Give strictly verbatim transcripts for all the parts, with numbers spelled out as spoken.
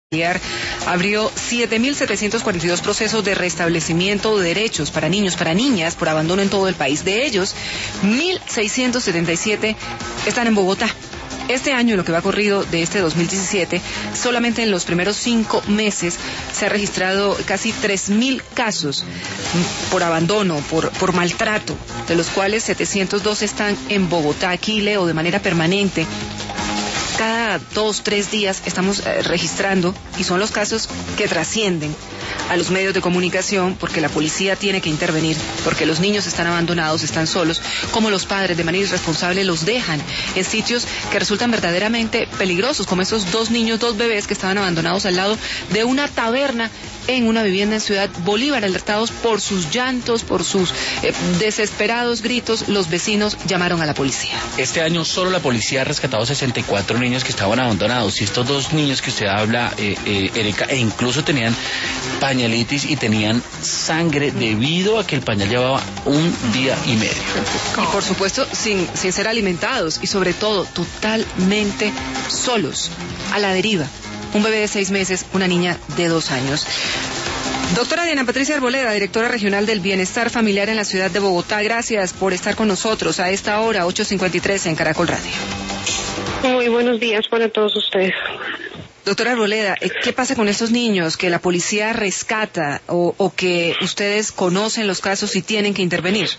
Abrió siete mil setecientos cuarenta y dos procesos de restablecimiento de derechos para niños, para niñas, por abandono en todo el país. De ellos, mil seiscientos setenta y siete están en Bogotá. Este año, lo que va corrido de este dos mil diecisiete, solamente en los primeros cinco meses se ha registrado casi tres mil casos por abandono, por, por maltrato, de los cuales setecientos dos están en Bogotá. Aquí leo de manera permanente. Cada dos, tres días estamos eh, registrando, y son los casos que trascienden a los medios de comunicación, porque la policía tiene que intervenir, porque los niños están abandonados, están solos, como los padres de manera irresponsable los dejan en sitios que resultan verdaderamente peligrosos, como estos dos niños, dos bebés que estaban abandonados al lado de una taberna en una vivienda en Ciudad Bolívar, alertados por sus llantos, por sus eh, desesperados gritos. Los vecinos llamaron a la policía. Este año solo la policía ha rescatado sesenta y cuatro niños que estaban abandonados, y estos dos niños que usted habla, eh, eh, Erika, e incluso tenían pañalitis y tenían sangre debido a que el pañal llevaba un día y medio. Y por supuesto sin, sin ser alimentados, y sobre todo totalmente solos, a la deriva. Un bebé de seis meses, una niña de dos años. Doctora Diana Patricia Arboleda, directora regional del Bienestar Familiar en la ciudad de Bogotá, gracias por estar con nosotros a esta hora, ocho cincuenta y tres en Caracol Radio. Muy buenos días para todos ustedes. Doctora Arboleda, ¿qué pasa con estos niños que la policía rescata o, o que ustedes conocen los casos y tienen que intervenir?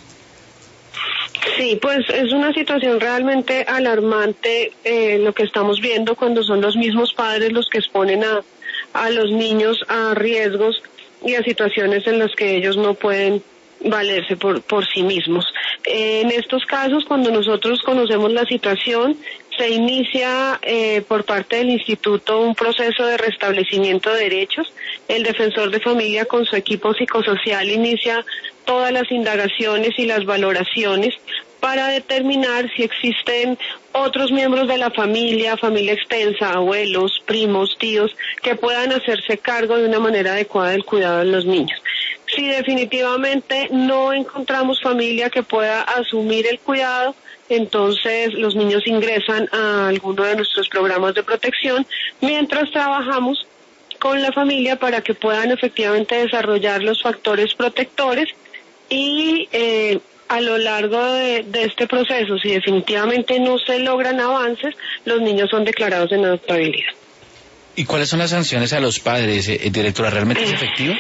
Sí, pues es una situación realmente alarmante eh, lo que estamos viendo cuando son los mismos padres los que exponen a, a los niños a riesgos y a situaciones en las que ellos no pueden valerse por, por sí mismos. Eh, en estos casos, cuando nosotros conocemos la situación, se inicia eh, por parte del instituto un proceso de restablecimiento de derechos. El defensor de familia con su equipo psicosocial inicia todas las indagaciones y las valoraciones para determinar si existen otros miembros de la familia, familia extensa, abuelos, primos, tíos, que puedan hacerse cargo de una manera adecuada del cuidado de los niños. Si definitivamente no encontramos familia que pueda asumir el cuidado, entonces los niños ingresan a alguno de nuestros programas de protección, mientras trabajamos con la familia para que puedan efectivamente desarrollar los factores protectores y eh, a lo largo de, de este proceso, si definitivamente no se logran avances, los niños son declarados en adoptabilidad. ¿Y cuáles son las sanciones a los padres, eh, directora? ¿Realmente es efectivo?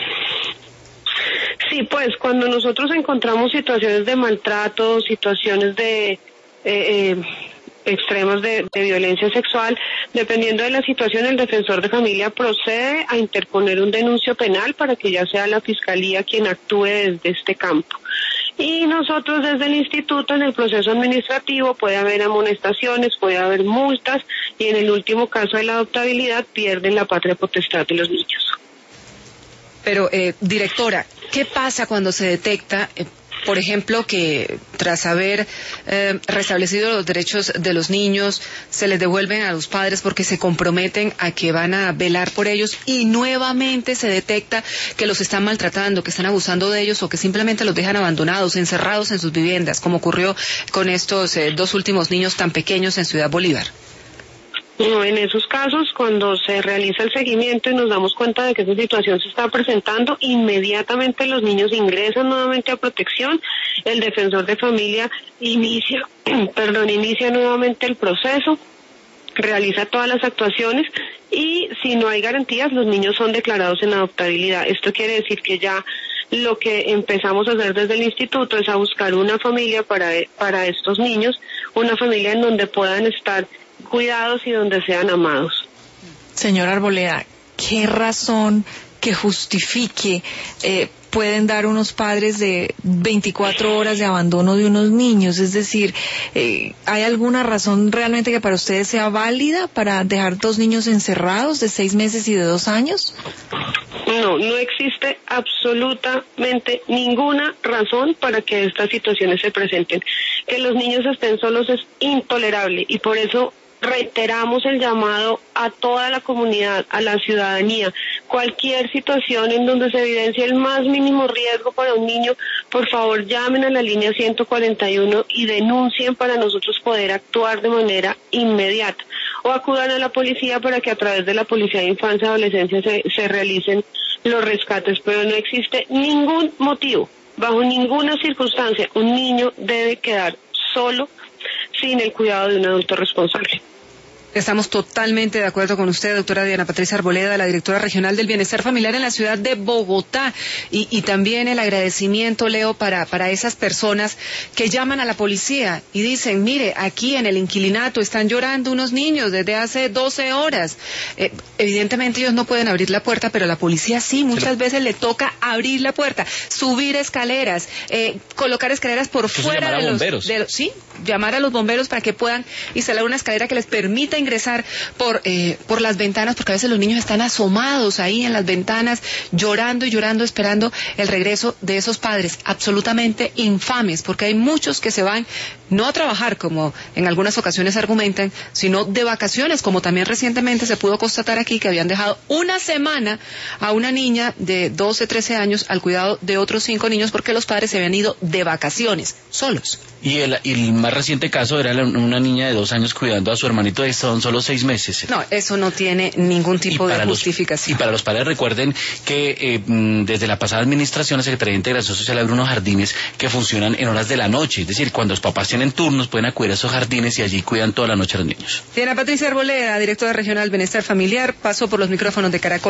Sí, pues cuando nosotros encontramos situaciones de maltrato, situaciones de eh, eh, extremos de, de violencia sexual, dependiendo de la situación, el defensor de familia procede a interponer un denuncio penal para que ya sea la fiscalía quien actúe desde este campo. Y nosotros desde el instituto, en el proceso administrativo, puede haber amonestaciones, puede haber multas, y en el último caso de la adoptabilidad pierden la patria potestad de los niños. Pero, eh, directora, ¿qué pasa cuando se detecta, eh, por ejemplo, que tras haber eh, restablecido los derechos de los niños, se les devuelven a los padres porque se comprometen a que van a velar por ellos, y nuevamente se detecta que los están maltratando, que están abusando de ellos, o que simplemente los dejan abandonados, encerrados en sus viviendas, como ocurrió con estos eh, dos últimos niños tan pequeños en Ciudad Bolívar? No, en esos casos, cuando se realiza el seguimiento y nos damos cuenta de que esa situación se está presentando, inmediatamente los niños ingresan nuevamente a protección, el defensor de familia inicia, perdón, inicia nuevamente el proceso, realiza todas las actuaciones, y si no hay garantías, los niños son declarados en adoptabilidad. Esto quiere decir que ya lo que empezamos a hacer desde el instituto es a buscar una familia para, para estos niños, una familia en donde puedan estar cuidados y donde sean amados. Señora Arboleda, ¿qué razón que justifique eh, pueden dar unos padres de veinticuatro horas de abandono de unos niños? Es decir, eh, ¿hay alguna razón realmente que para ustedes sea válida para dejar dos niños encerrados de seis meses y de dos años? No, no existe absolutamente ninguna razón para que estas situaciones se presenten. Que los niños estén solos es intolerable, y por eso reiteramos el llamado a toda la comunidad, a la ciudadanía. Cualquier situación en donde se evidencie el más mínimo riesgo para un niño, por favor llamen a la línea ciento cuarenta y uno y denuncien para nosotros poder actuar de manera inmediata. o acudan a la policía para que a través de la Policía de Infancia y Adolescencia se, se realicen los rescates, pero no existe ningún motivo, bajo ninguna circunstancia, un niño debe quedar solo sin el cuidado de un adulto responsable. Estamos totalmente de acuerdo con usted, doctora Diana Patricia Arboleda, la directora regional del Bienestar Familiar en la ciudad de Bogotá. Y, y también el agradecimiento, Leo, para, para esas personas que llaman a la policía y dicen, mire, aquí en el inquilinato están llorando unos niños desde hace doce horas. Eh, evidentemente ellos no pueden abrir la puerta, pero la policía sí, muchas veces le toca abrir la puerta, subir escaleras, eh, colocar escaleras por fuera de los, de los... Sí, llamar a los bomberos para que puedan instalar una escalera que les permita ingresar por eh, por las ventanas, porque a veces los niños están asomados ahí en las ventanas, llorando y llorando, esperando el regreso de esos padres absolutamente infames, porque hay muchos que se van no a trabajar, como en algunas ocasiones argumentan, sino de vacaciones, como también recientemente se pudo constatar aquí, que habían dejado una semana a una niña de doce, trece años al cuidado de otros cinco niños porque los padres se habían ido de vacaciones, solos. Y el, y el más reciente caso era la, una niña de dos años cuidando a su hermanito de son solo seis meses. No, eso no tiene ningún tipo de justificación. Los, y para los padres recuerden que eh, desde la pasada administración la Secretaría de Integración Social abre unos jardines que funcionan en horas de la noche, es decir, cuando los papás tienen turnos pueden acudir a esos jardines y allí cuidan toda la noche a los niños. Diana Patricia Arboleda, directora regional Bienestar Familiar, pasó por los micrófonos de Caracol.